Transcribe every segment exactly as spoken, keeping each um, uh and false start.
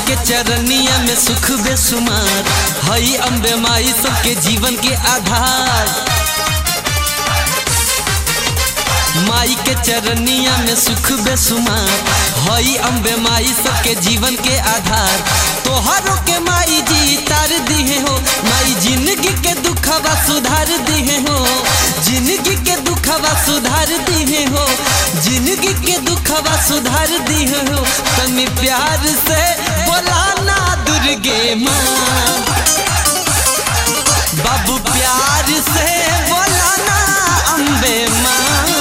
के चरनिया में सुख बेसुमार, हई अम्बे माई सबके जीवन के आधार। माई के चरनिया में सुख बेसुमार, हई अम्बे माई सबके जीवन के आधार। तोहरों के माई जी तार दिए हो, माई जिंदगी के दुखवा सुधार दिए हो, जिंदगी के दुखवा सुधार दिए हो, जिंदगी के दुखवा सुधार दिए हो। तनी प्यार से बोलाना दुर्गे माँ, बाबू प्यार से बोलाना अम्बे माँ।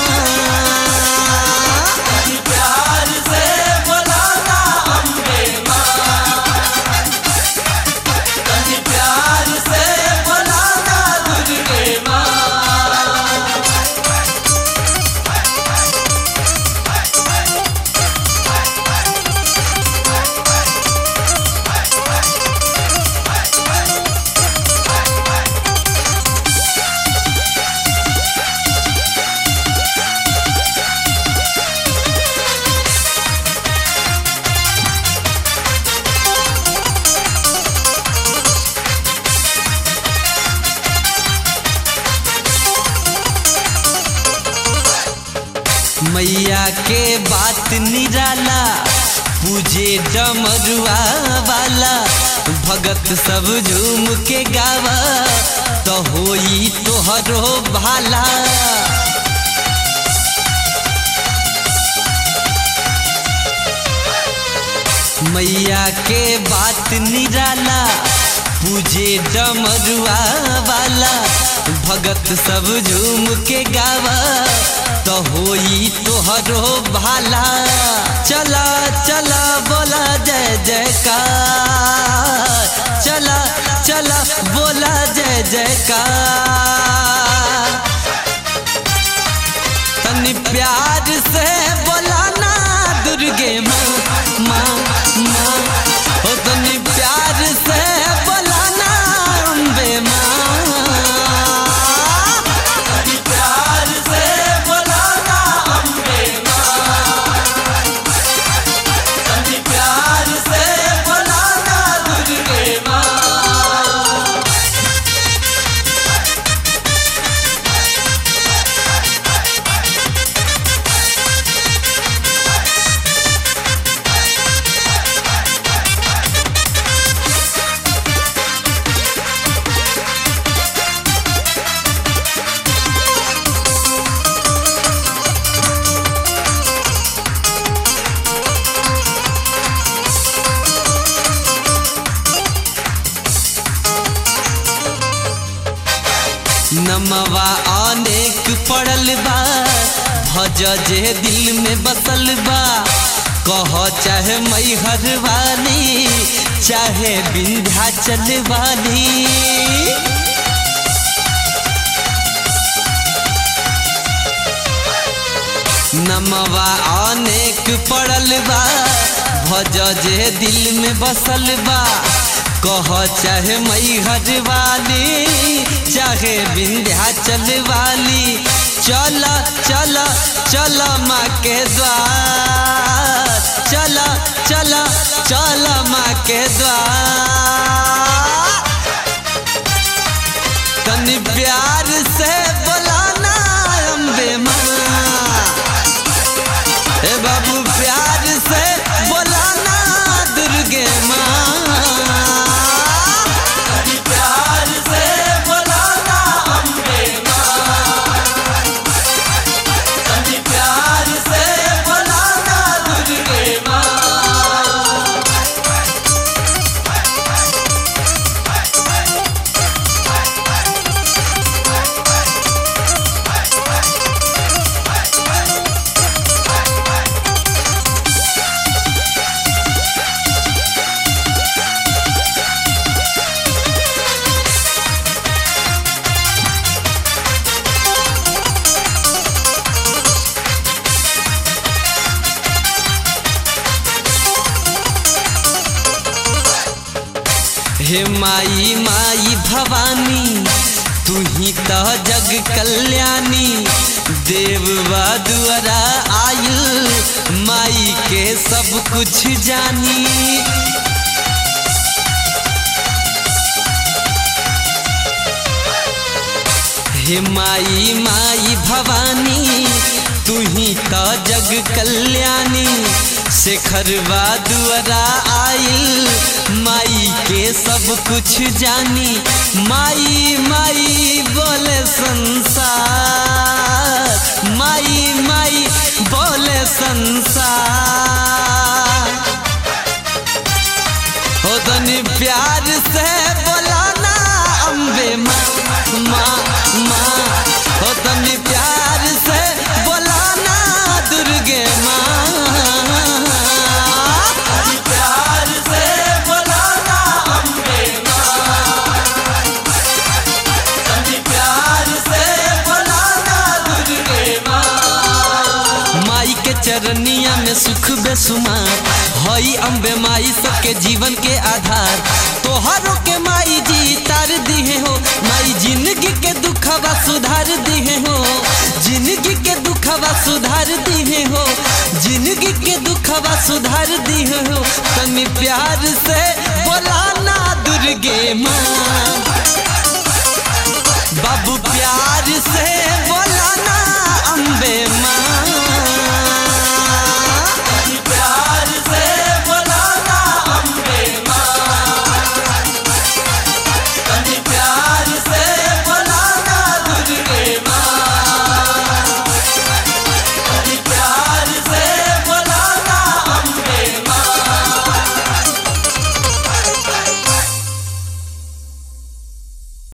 मैया के बात निराला, पूजे डमरुआ वाला, भगत सब झूम के गावा, तो होई तोहरो भाला। मैया के बात निराला, पूजे डमरुआ वाला, भगत सब झूम के गावा, तो होई तोहरो भाला। चला चला बोला जय जयकार, चला चला बोला जय जयकार। तनी प्यार से बोलाना दुर्गे माँ माँ माँ, हो तनी प्यार से बोलाना अम्बे माँ। नमवा अनेक पड़ल बा, भज जे दिल में बसल बा, कह चाहे मैहर वाली, चाहे विंध्याचल वाली। नमवा अनेक पड़ल बा, भज जे दिल में बसल बा, कह चाहे मैहर वाली, चाहे विंध्याचल वाली। चला चला चला माँ के द्वार, चला चला चला माँ के द्वार। तनी प्यार से बोलाना अम्बे माँ, ए बाबू प्यार से बोलाना दुर्गे माँ। हे माई माई भवानी, तू ही तो जग कल्याणी। देववा दुआरा आयु, माई के सब कुछ जानी। हे माई माई भवानी तू ही तो जग कल्याणी। शेखरवा दुआरा आइल माई के सब कुछ जानी। माई माई बोले संसार, माई माई बोले संसार। हो तनी प्यार से बोलाना अम्बे माँ माँ माँ। हो तनी प्यार से बोलाना दुर्गे माँ। प्यार से बोलाना अम्बे माँ। तनी प्यार से बोलाना दुर्गे माँ। माई के चरनिया में सुख बेसुमार हई अम्बे माई सबके जीवन के आधार। तोहरों के माई जी तार दिए हो, माई जिंदगी के दुखवा सुधार दिए हो। जिंदगी के दुखवा सुधार दिए हो, जिंदगी के दुखवा सुधार दिए हो। तनी प्यार से बोलाना दुर्गे माँ। बाबू प्यार से बोलाना अम्बे माँ।